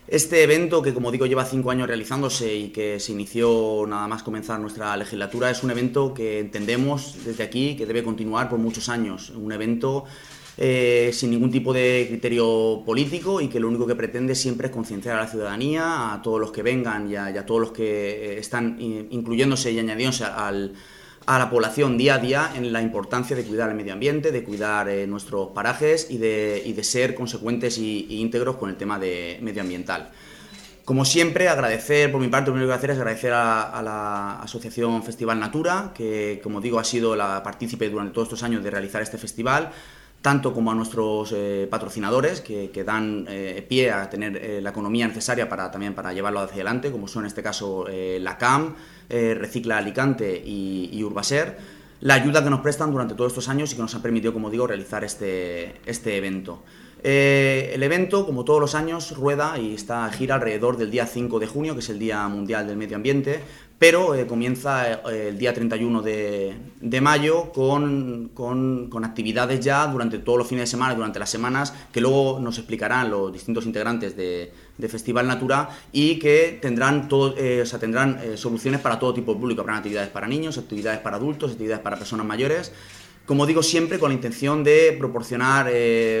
Este evento, que como digo lleva 5 años realizándose y que se inició nada más comenzar nuestra legislatura, es un evento que entendemos desde aquí que debe continuar por muchos años. Un evento sin ningún tipo de criterio político y que lo único que pretende siempre es concienciar a la ciudadanía, a todos los que vengan y a todos los que están incluyéndose y añadiéndose a la población día a día en la importancia de cuidar el medio ambiente, de cuidar nuestros parajes y de ser consecuentes y íntegros con el tema medioambiental. Como siempre, agradecer, por mi parte, lo primero que voy a hacer es agradecer a la Asociación Festival Natura, que como digo ha sido la partícipe durante todos estos años de realizar este festival, tanto como a nuestros patrocinadores que dan pie a tener la economía necesaria también para llevarlo hacia adelante, como son en este caso la CAM, Recicla Alicante y Urbaser, la ayuda que nos prestan durante todos estos años y que nos han permitido, como digo, realizar este evento. El evento, como todos los años, rueda y gira alrededor del día 5 de junio, que es el Día Mundial del Medio Ambiente, pero comienza el día 31 de mayo con actividades ya durante todos los fines de semana y durante las semanas que luego nos explicarán los distintos integrantes de Festival Natura y que tendrán soluciones para todo tipo de público. Habrán actividades para niños, actividades para adultos, actividades para personas mayores. Como digo, siempre con la intención de proporcionar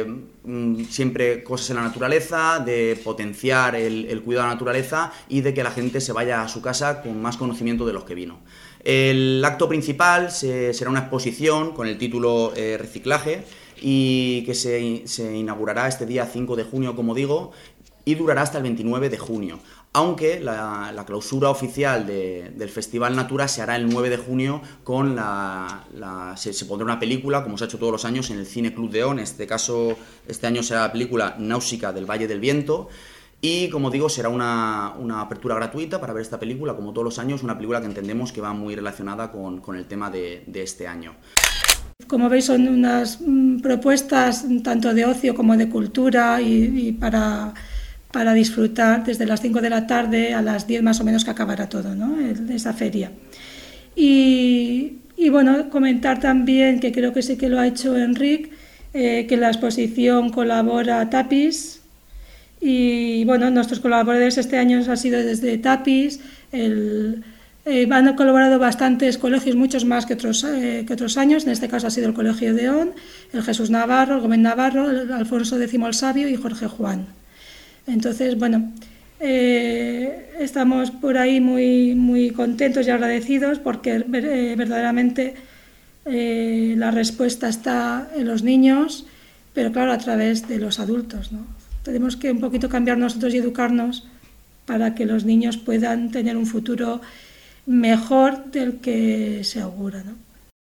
siempre cosas en la naturaleza, de potenciar el cuidado de la naturaleza y de que la gente se vaya a su casa con más conocimiento de los que vino. El acto principal será una exposición con el título Reciclaje y que se inaugurará este día 5 de junio, como digo, y durará hasta el 29 de junio. Aunque la clausura oficial del Festival Natura se hará el 9 de junio con se pondrá una película, como se ha hecho todos los años, en el Cine Club de On. En este caso, este año será la película Náusica del Valle del Viento. Y, como digo, será una apertura gratuita para ver esta película, como todos los años, una película que entendemos que va muy relacionada con el tema de este año. Como veis, son unas propuestas tanto de ocio como de cultura y para disfrutar desde las 5 de la tarde a las 10 más o menos que acabará todo, ¿no? Esa feria. Y bueno, comentar también que creo que sí que lo ha hecho Enric, que en la exposición colabora Tapis y bueno, nuestros colaboradores este año han sido desde Tapis, han colaborado bastantes colegios, muchos más que otros años. En este caso ha sido el Colegio de On, el Jesús Navarro, el Gómez Navarro, el Alfonso X el Sabio y Jorge Juan. Entonces, bueno, estamos por ahí muy, muy contentos y agradecidos porque verdaderamente la respuesta está en los niños, pero claro, a través de los adultos, ¿no? Tenemos que un poquito cambiar nosotros y educarnos para que los niños puedan tener un futuro mejor del que se augura, ¿no?